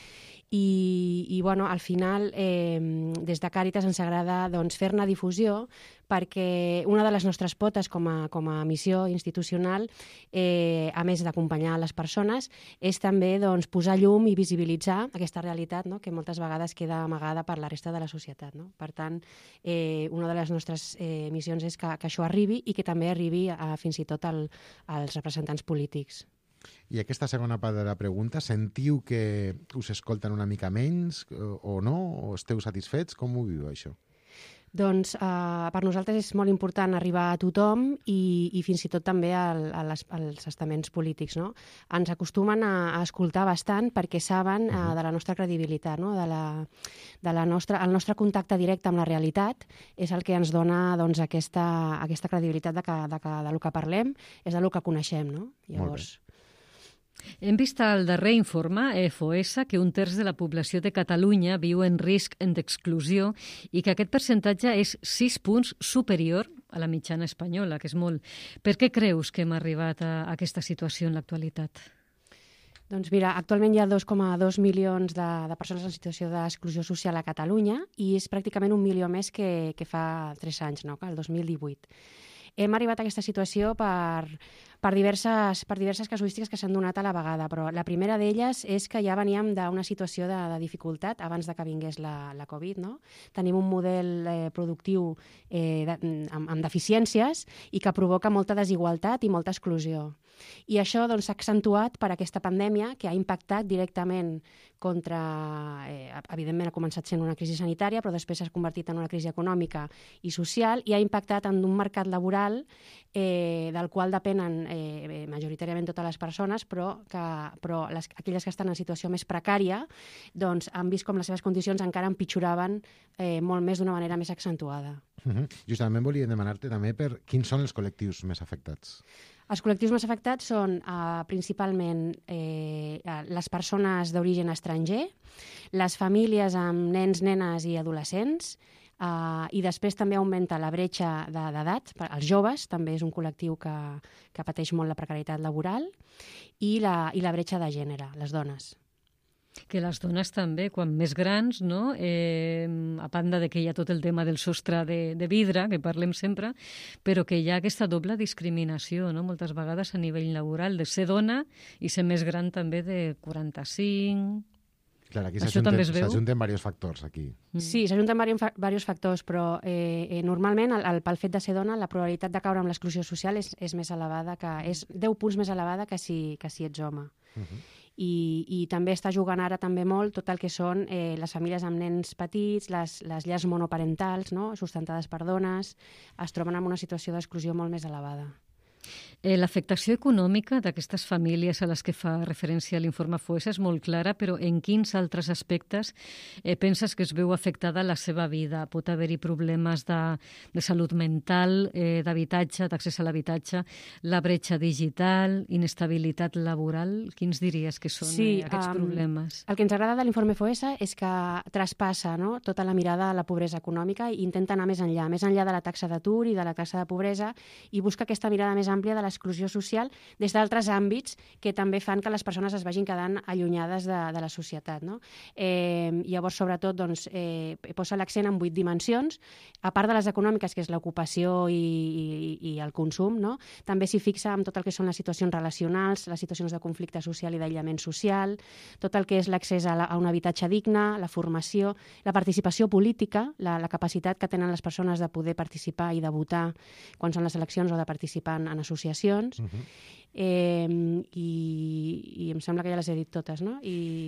I bueno, al final, des de Càritas ens agrada fer-ne difusió perquè una de les nostres potes com a missió institucional, a més d'acompanyar les persones, és també posar llum i visibilitzar aquesta realitat que moltes vegades queda amagada per la resta de la societat. Per tant, una de les nostres missions és que això arribi i que també arribi fins i tot als representants polítics. I aquesta segona part de la pregunta, sentiu que us escolten una mica menys o no? O esteu satisfets? Com ho viu això? Doncs per nosaltres és molt important arribar a tothom i fins i tot també als estaments polítics. Ens acostumen a escoltar bastant perquè saben de la nostra credibilitat, el nostre contacte directe amb la realitat és el que ens dona aquesta credibilitat del que parlem, és del que coneixem. Llavors... Hem vist al darrer informe, FOESA, que 1/3 de la població de Catalunya viu en risc d'exclusió i que aquest percentatge és 6 punts superior a la mitjana espanyola, que és molt. Per què creus que hem arribat a aquesta situació en l'actualitat? Doncs mira, actualment hi ha 2,2 milions de persones en situació d'exclusió social a Catalunya i és pràcticament 1 milió més que fa 3 anys, el 2018. Hem arribat a aquesta situació per diverses casuístiques que s'han donat a la vegada, però la primera d'elles és que ja veníem d'una situació de dificultat abans de que vingués la Covid. Tenim un model productiu amb deficiències i que provoca molta desigualtat i molta exclusió. I això s'ha accentuat per aquesta pandèmia que ha impactat directament evidentment ha començat sent una crisi sanitària, però després s'ha convertit en una crisi econòmica i social i ha impactat en un mercat laboral del qual depenen majoritàriament totes les persones, però aquelles que estan en situació més precària han vist com les seves condicions encara empitjoraven molt més d'una manera més accentuada. Justament volia demanar-te també per quins són els col·lectius més afectats. Els col·lectius més afectats són principalment les persones d'origen estranger, les famílies amb nens, nenes i adolescents, i després també augmenta la bretxa d'edat. Els joves també és un col·lectiu que pateix molt la precarietat laboral i la bretxa de gènere, les dones. Que les dones també, quan més grans, a banda de que hi ha tot el tema del sostre de vidre, que parlem sempre, però que hi ha aquesta doble discriminació, moltes vegades a nivell laboral, de ser dona i ser més gran també de 45... Clar, aquí s'ajunten diversos factors, aquí. Sí, s'ajunten diversos factors, però normalment pel fet de ser dona la probabilitat de caure en l'exclusió social és més elevada, és 10 punts més elevada que si ets home. I també està jugant ara també molt tot el que són les famílies amb nens petits, les llars monoparentals, sustentades per dones, es troben en una situació d'exclusió molt més elevada. L'afectació econòmica d'aquestes famílies a les que fa referència l'informe FOESA és molt clara, però en quins altres aspectes penses que es veu afectada la seva vida? Pot haver-hi problemes de salut mental, d'habitatge, d'accés a l'habitatge, la bretxa digital, inestabilitat laboral? Quins diries que són aquests problemes? El que ens agrada de l'informe FOESA és que traspassa tota la mirada a la pobresa econòmica i intenta anar més enllà de la taxa d'atur i de la taxa de pobresa i busca aquesta mirada més àmplia de l'exclusió social des d'altres àmbits que també fan que les persones es vagin quedant allunyades de la societat. No? Llavors, sobretot, doncs, posa l'accent en 8 dimensions, a part de les econòmiques, que és l'ocupació i el consum, no? També s'hi fixa en tot el que són les situacions relacionals, les situacions de conflicte social i d'aïllament social, tot el que és l'accés a un habitatge digne, la formació, la participació política, la capacitat que tenen les persones de poder participar i de votar quan són les eleccions o de participar en associacions. I em sembla que ja les he dit totes, no?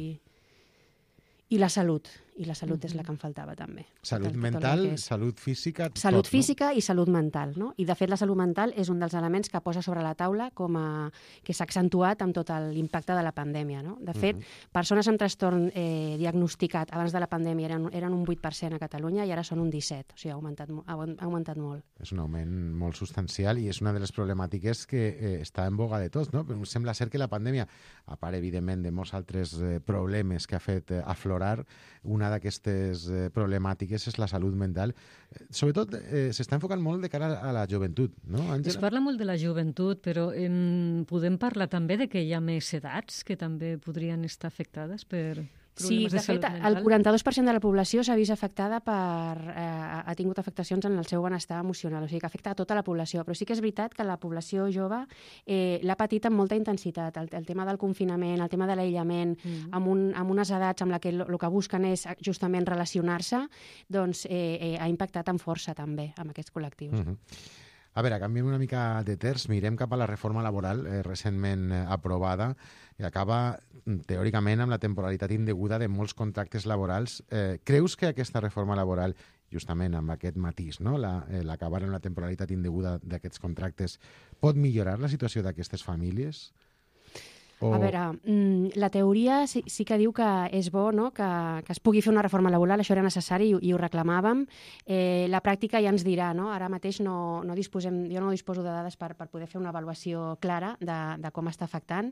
I la salut. I la salut és la que em faltava també. Salut mental, salut física... Salut física i salut mental, no? I de fet la salut mental és un dels elements que posa sobre la taula que s'ha accentuat amb tot l'impacte de la pandèmia, no? De fet, persones amb trastorn diagnosticat abans de la pandèmia eren un 8% a Catalunya i ara són un 17%, o sigui, ha augmentat molt. És un augment molt substancial i és una de les problemàtiques que està en boga de tots, no? Però sembla ser que la pandèmia, a part, evidentment, de molts altres problemes que ha fet aflorar, una d'aquestes problemàtiques és la salut mental. Sobretot, s'està enfocant molt de cara a la joventut, no, Àngela? Es parla molt de la joventut, però podem parlar també de que hi ha més edats que també podrien estar afectades per problemes de salut mental? Sí, de fet, el 42% de la població s'ha vist afectada ha tingut afectacions en el seu benestar emocional, o sigui que afecta a tota la població, però sí que és veritat que la població jove l'ha patit amb molta intensitat. El tema del confinament, el tema de l'aïllament, amb unes edats amb la que el que busquen és justament relacionar-se, doncs ha impactat amb força també amb aquests col·lectius. A veure, canviem una mica de terç, mirem cap a la reforma laboral recentment aprovada i acaba, teòricament, amb la temporalitat indeguda de molts contractes laborals. Creus que aquesta reforma laboral, justament amb aquest matís, no? L'acabar amb la temporalitat indeguda d'aquests contractes, pot millorar la situació d'aquestes famílies? A veure, la teoria sí que diu que és bo, no? que es pugui fer una reforma laboral, això era necessari i ho reclamàvem. La pràctica ja ens dirà, no? Ara mateix jo no disposo de dades per poder fer una avaluació clara de com està afectant.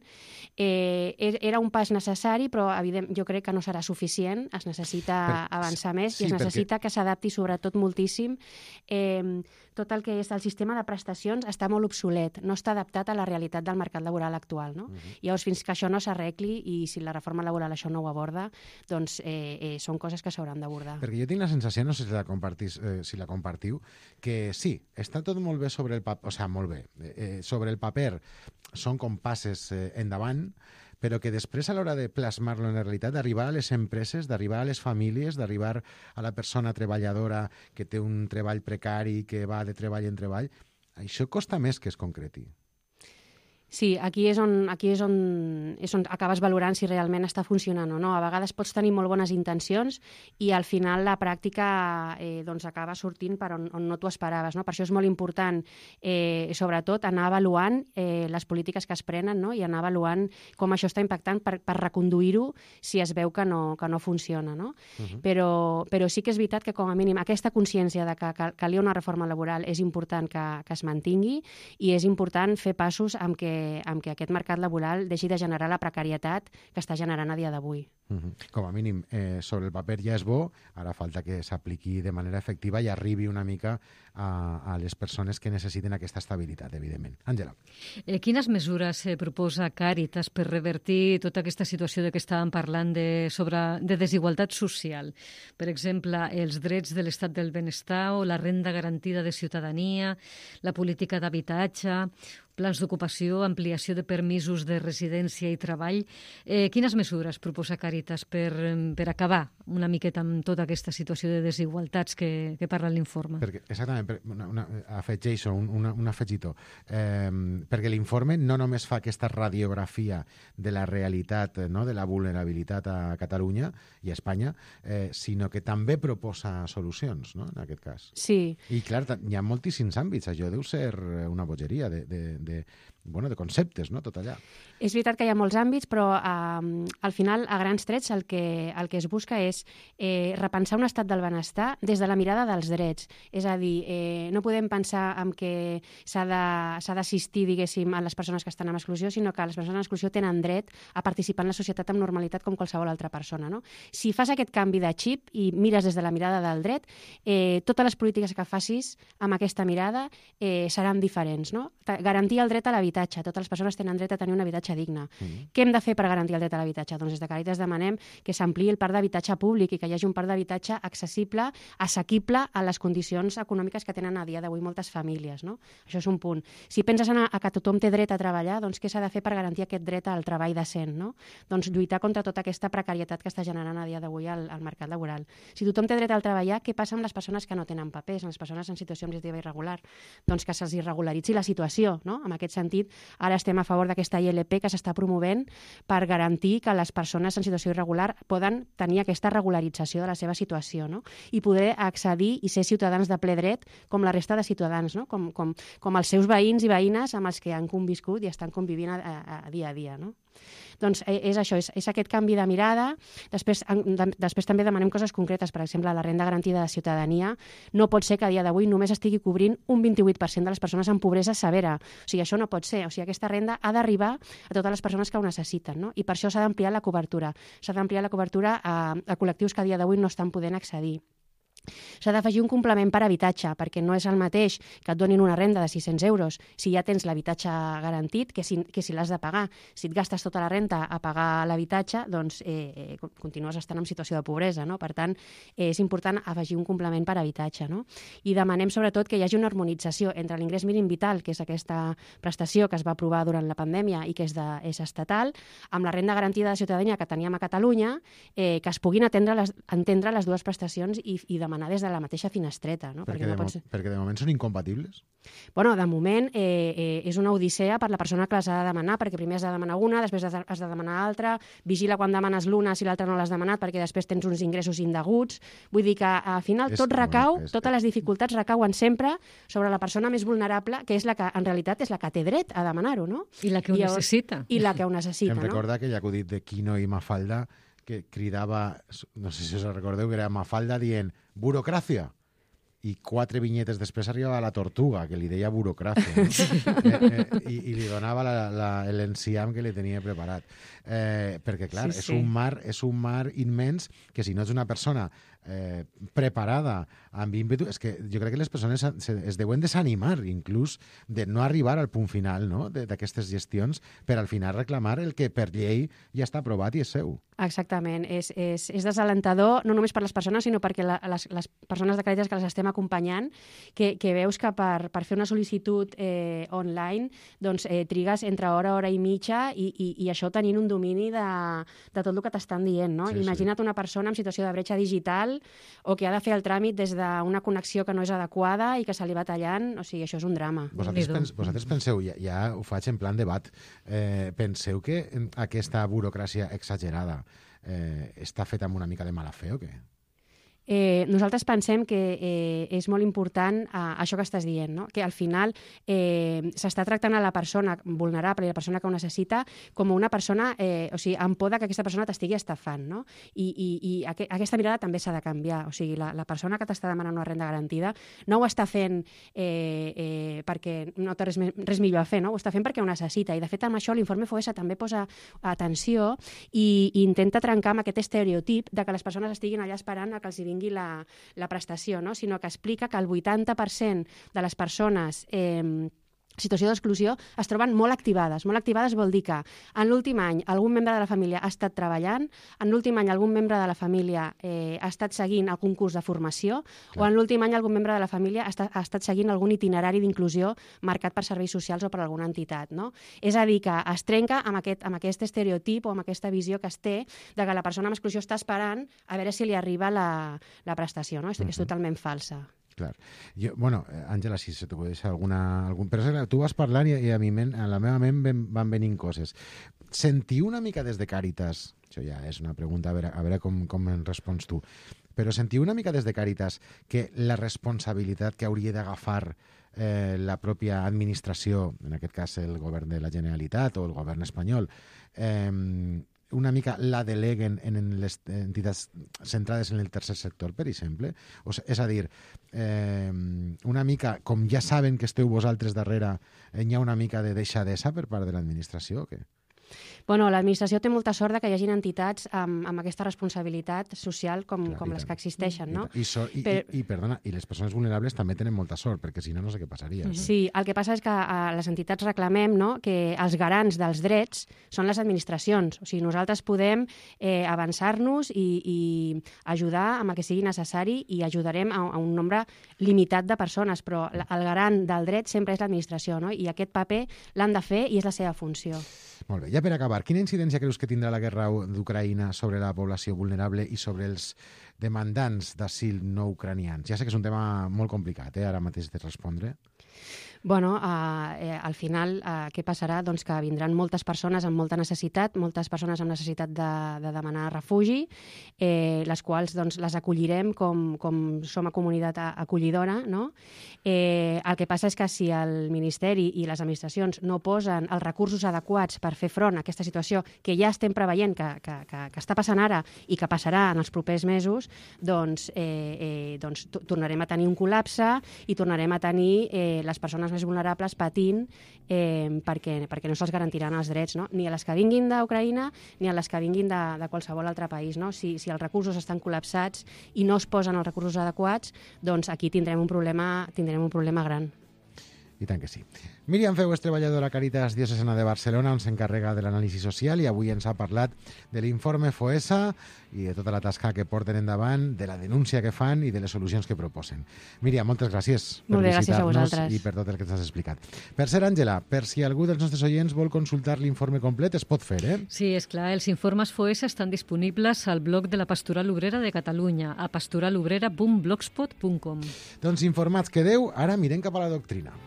Era un pas necessari, però jo crec que no serà suficient, es necessita avançar més i es necessita que s'adapti sobretot moltíssim. Tot el que és el sistema de prestacions està molt obsolet, no està adaptat a la realitat del mercat laboral actual. No? Llavors, fins que això no s'arregli i si la reforma laboral això no ho aborda, doncs són coses que s'hauran d'abordar. Perquè jo tinc la sensació, no sé si la compartiu, que sí, està tot molt bé sobre el paper, o sigui, molt bé, sobre el paper són com passes endavant, però que després a l'hora de plasmar-lo en la realitat, d'arribar a les empreses, d'arribar a les famílies, d'arribar a la persona treballadora que té un treball precari, que va de treball en treball, això costa més que es concreti. Sí, aquí és on acabes valorant si realment està funcionant o no. A vegades pots tenir molt bones intencions i al final la pràctica acaba sortint per on no t'ho esperaves. No? Per això és molt important, sobretot, anar avaluant les polítiques que es prenen, no? I anar avaluant com això està impactant per reconduir-ho si es veu que no funciona. No? Però sí que és veritat que, com a mínim, aquesta consciència de que calia una reforma laboral és important que es mantingui i és important fer passos amb que aquest mercat laboral deixi de generar la precarietat que està generant a dia d'avui. Com a mínim, sobre el paper ja és bo, ara falta que s'apliqui de manera efectiva i arribi una mica a les persones que necessiten aquesta estabilitat, evidentment. Àngela. Quines mesures proposa Càritas per revertir tota aquesta situació de què estàvem parlant de desigualtat social? Per exemple, els drets de l'estat del benestar o la renda garantida de ciutadania, la política d'habitatge, plans d'ocupació, ampliació de permisos de residència i treball. Quines mesures proposa Càritas per acabar una miqueta amb tota aquesta situació de desigualtats que parla l'informe? Exactament, afegeixo un afegitó. Perquè l'informe no només fa aquesta radiografia de la realitat, no, de la vulnerabilitat a Catalunya i a Espanya, sinó que també proposa solucions, no, en aquest cas. Sí. I clar, hi ha moltíssims àmbits. Això deu ser una bogeria de de conceptes, no? Tot allà. És veritat que hi ha molts àmbits, però al final, a grans trets, el que es busca és repensar un estat del benestar des de la mirada dels drets. És a dir, no podem pensar en que s'ha d'assistir, diguéssim, a les persones que estan en exclusió, sinó que les persones en exclusió tenen dret a participar en la societat amb normalitat com qualsevol altra persona, no? Si fas aquest canvi de xip i mires des de la mirada del dret, totes les polítiques que facis amb aquesta mirada seran diferents, no? Garantir el dret a l'habitatge. Totes les persones tenen dret a tenir un habitatge digne. Què hem de fer per garantir el dret a l'habitatge? Doncs des de Càritas demanem que s'ampliï el parc d'habitatge públic i que hi hagi un parc d'habitatge accessible, assequible a les condicions econòmiques que tenen a dia d'avui moltes famílies, no? Això és un punt. Si penses a que tothom té dret a treballar, doncs què s'ha de fer per garantir aquest dret al treball decent, no? Doncs lluitar contra tota aquesta precarietat que està generant a dia d'avui al mercat laboral. Si tothom té dret al treballar, què passa amb les persones que no tenen papers, amb les persones en situació administrativa irregular? Doncs que se'ls irregularitzi la situació, no? En aquest sentit, ara estem a favor d'aquesta ILP que s'està promovent per garantir que les persones en situació irregular poden tenir aquesta regularització de la seva situació, no? I poder accedir i ser ciutadans de ple dret com la resta de ciutadans, no? Com els seus veïns i veïnes amb els que han conviscut i estan convivint a dia a dia, no? Doncs és això, és aquest canvi de mirada. Després també demanem coses concretes, per exemple, la renda garantida de ciutadania. No pot ser que a dia d'avui només estigui cobrint un 28% de les persones amb pobresa severa. O sigui, això no pot ser. O sigui, aquesta renda ha d'arribar a totes les persones que ho necessiten, no? I per això s'ha d'ampliar la cobertura. S'ha d'ampliar la cobertura a col·lectius que a dia d'avui no estan podent accedir. S'ha d'afegir un complement per habitatge, perquè no és el mateix que et donin una renda de 600 euros si ja tens l'habitatge garantit que si l'has de pagar. Si et gastes tota la renta a pagar l'habitatge, doncs continues estant en situació de pobresa, no? Per tant, és important afegir un complement per habitatge, no? I demanem sobretot que hi hagi una harmonització entre l'ingrés mínim vital, que és aquesta prestació que es va aprovar durant la pandèmia i que és estatal, amb la renda garantida de ciutadania que teníem a Catalunya, que es puguin entendre les dues prestacions i demanar des de la mateixa finestreta. No? Perquè de moment són incompatibles? Bueno, de moment és una odissea per la persona que les ha de demanar, perquè primer has de demanar una, després has de demanar altra, vigila quan demanes l'una si l'altra no l'has demanat, perquè després tens uns ingressos indeguts. Vull dir que al final totes les dificultats recauen sempre sobre la persona més vulnerable, que és la que en realitat és la que té dret a demanar-ho, no? I la que ho necessita. I la que ho necessita, no? Em recorda aquell acudit de Quino i Mafalda que cridava, no sé si us recordeu, que era Mafalda dient burocràcia. I 4 vinyetes després arribava la tortuga, que li deia burocràcia. No? I li donava l'enciam que li tenia preparat. Perquè, clar, sí. És un mar immens que si no ets una persona preparada amb ímpetu, és que jo crec que les persones es deuen desanimar inclús de no arribar al punt final, no? D'aquestes gestions per al final reclamar el que per llei ja està aprovat i és seu. Exactament. És desalentador no només per les persones, sinó perquè les persones de Càritas que les estem acompanyant, que veus que per fer una sol·licitud online doncs trigues entre hora i mitja i això tenint un domini de tot el que t'estan dient, no? Sí, imagina't una persona en situació de bretxa digital o que ha de fer el tràmit des d'una connexió que no és adequada i que se li va tallant. O sigui, això és un drama. Vosaltres penseu, ja ho faig en plan debat, penseu que aquesta burocràcia exagerada està feta amb una mica de mala fe o què? Nosaltres pensem que és molt important això que estàs dient, no? Que al final s'està tractant a la persona vulnerable i la persona que ho necessita com una persona, o sigui, amb por que aquesta persona t'estigui estafant, no? I aquesta mirada també s'ha de canviar. O sigui, la persona que t'està demanant una renda garantida no ho està fent perquè no té res millor a fer, no? Ho està fent perquè ho necessita. I, de fet, amb això l'informe FOESA també posa atenció i intenta trencar amb aquest estereotip de que les persones estiguin allà esperant a que els vingui la prestació, no? Sinó que explica que el 80% de les persones situació d'exclusió es troben molt activades. Molt activades vol dir que en l'últim any algun membre de la família ha estat treballant, en l'últim any algun membre de la família ha estat seguint el concurs de formació o en l'últim any algun membre de la família ha estat seguint algun itinerari d'inclusió marcat per serveis socials o per alguna entitat, no? És a dir, que es trenca amb aquest estereotip o amb aquesta visió que es té de que la persona amb exclusió està esperant a veure si li arriba la prestació, no? És totalment falsa. Clar. Bueno, Àngela, si se t'acudeix però tu vas parlant i a la meva ment van venint coses. Sentiu una mica des de Càritas, això ja és una pregunta, a veure com en respons tu, però sentiu una mica des de Càritas que la responsabilitat que hauria d'agafar la pròpia administració, en aquest cas el govern de la Generalitat o el govern espanyol, una mica la deleguen en les entitats centrades en el tercer sector, per exemple? És a dir, una mica, com ja saben que esteu vosaltres darrere, hi ha una mica de deixadesa per part de l'administració o què? Bueno, l'administració té molta sort que hi hagi entitats amb aquesta responsabilitat social com les que existeixen, no? Perdona, i les persones vulnerables també tenen molta sort, perquè si no, no sé què passaria. Sí, el que passa és que les entitats reclamem, no?, que els garants dels drets són les administracions. O sigui, nosaltres podem avançar-nos i ajudar amb el que sigui necessari i ajudarem a un nombre limitat de persones, però el garant del dret sempre és l'administració, no? I aquest paper l'han de fer i és la seva funció. Molt bé, ja per acabar, quina incidència creus que tindrà la guerra d'Ucraïna sobre la població vulnerable i sobre els demandants d'asil no ucranians? Ja sé que és un tema molt complicat, ara mateix de respondre. Bueno, al final, què passarà? Doncs que vindran moltes persones amb molta necessitat, moltes persones amb necessitat de demanar refugi, les quals doncs, les acollirem com som a comunitat acollidora, no? El que passa és que si el Ministeri i les administracions no posen els recursos adequats per fer front a aquesta situació que ja estem preveient que està passant ara i que passarà en els propers mesos, doncs tornarem a tenir un col·lapse i tornarem a tenir les persones més vulnerables patint perquè no se'ls garantiran els drets, no? Ni a les que vinguin d'Ucraïna ni a les que vinguin de qualsevol altre país, no? Si els recursos estan col·lapsats i no es posen els recursos adequats, doncs aquí tindrem un problema gran. I tant que sí. Míriam Feu és treballadora a Càritas Diocesana de Barcelona, on s'encarrega de l'anàlisi social, i avui ens ha parlat de l'informe FOESA i de tota la tasca que porten endavant, de la denúncia que fan i de les solucions que proposen. Míriam, moltes gràcies per visitar-nos i per tot el que ens has explicat. Per ser, Àngela, per si algú dels nostres oients vol consultar l'informe complet, es pot fer, eh? Sí, és clar. Els informes FOESA estan disponibles al blog de la Pastoral Obrera de Catalunya, a pastoralobrera.blogspot.com. Doncs informats quedeu, ara mirem cap a la doctrina.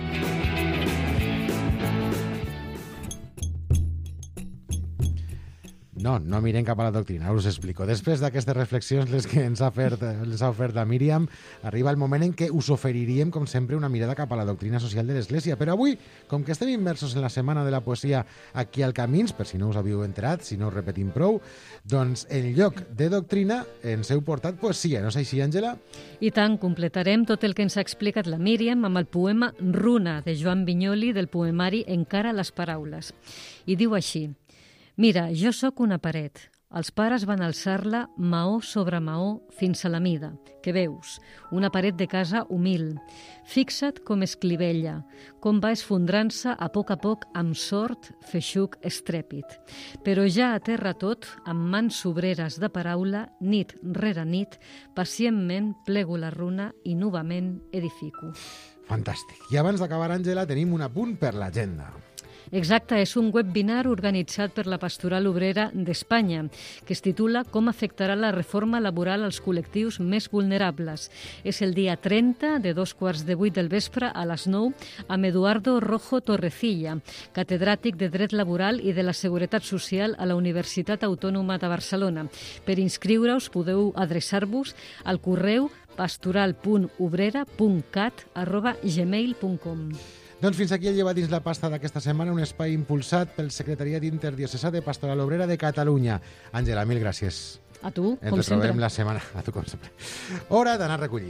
No mirem cap a la doctrina, us explico. Després d'aquestes reflexions les que ens ha ofert la Míriam, arriba el moment en què us oferiríem, com sempre, una mirada cap a la doctrina social de l'Església. Però avui, com que estem immersos en la Setmana de la Poesia aquí al Camins, per si no us havíeu enterat, si no ho repetim prou, doncs en lloc de doctrina ens heu portat poesia, no és així, Àngela? I tant, completarem tot el que ens ha explicat la Míriam amb el poema Runa, de Joan Vinyoli, del poemari Encara les paraules. I diu així: mira, jo sóc una paret. Els pares van alçar-la maó sobre maó fins a la mida, que veus, una paret de casa humil. Fixa't com es clivella, com va esfondrant-se a poc amb sort, feixuc, estrèpit. Però ja a terra tot, amb mans obreres de paraula, nit rere nit, pacientment plego la runa i novament edifico. Fantàstic. I abans d'acabar, Àngela, tenim un apunt per l'agenda. Exacte, és un webinar organitzat per la Pastoral Obrera d'Espanya, que es titula Com afectarà la reforma laboral als col·lectius més vulnerables. És el dia 30, de 7:15 del vespre a les 9, amb Eduardo Rojo Torrecilla, catedràtic de Dret Laboral i de la Seguretat Social a la Universitat Autònoma de Barcelona. Per inscriure-us podeu adreçar-vos al correu pastoral.obrera.cat@gmail.com. Doncs fins aquí el Lleva dins la pasta d'aquesta setmana, un espai impulsat pel Secretariat Interdiocesà de Pastoral Obrera de Catalunya. Àngela, mil gràcies. A tu, com sempre. Ens trobem la setmana. A tu, com sempre. Hora d'anar recollint.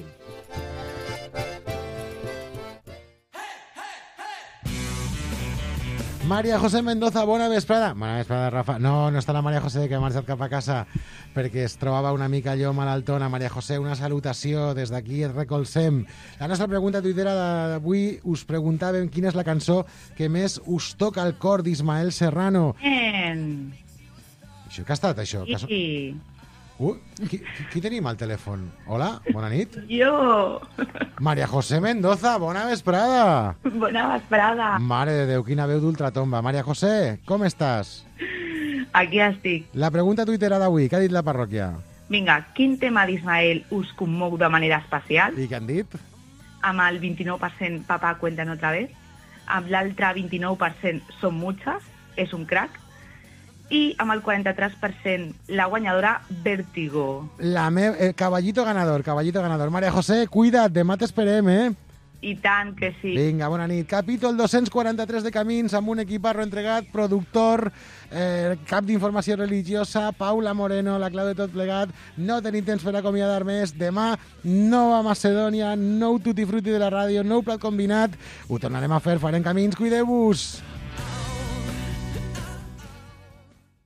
María José Mendoza, bona vesprada. Bona vesprada, Rafa. No està la María José, que ha marxat cap a casa perquè es trobava una mica allò malaltona. María José, una salutació. Des d'aquí et recolzem. La nostra pregunta tuitera d'avui us preguntàvem quina és la cançó que més us toca al cor d'Ismael Serrano. Això què ha estat, això? Sí. Qui tenim al telèfon? Hola, bona nit. Jo. María José Mendoza, bona vesprada. Bona vesprada. Mare de Déu, quina veu d'ultratomba. María José, com estàs? Aquí estic. La pregunta tuitera d'avui, què ha dit la parròquia? Vinga, quin tema d'Ismael us commou de manera especial? I què han dit? Amb el 29% Papá cuenten otra vez, amb l'altre 29% Son muchas, és un crack, I amb el 43%, la guanyadora Vértigo. Caballito ganador. María José, cuida't, demà t'esperem, I tant que sí. Vinga, bona nit. Capítol 243 de Camins, amb un equiparro entregat, productor, cap d'informació religiosa, Paula Moreno, la clau de tot plegat. No tenim temps per acomiadar més. Demà, nova Macedònia, nou tutti frutti de la ràdio, nou plat combinat. Ho tornarem a fer, farem Camins, cuideu-vos!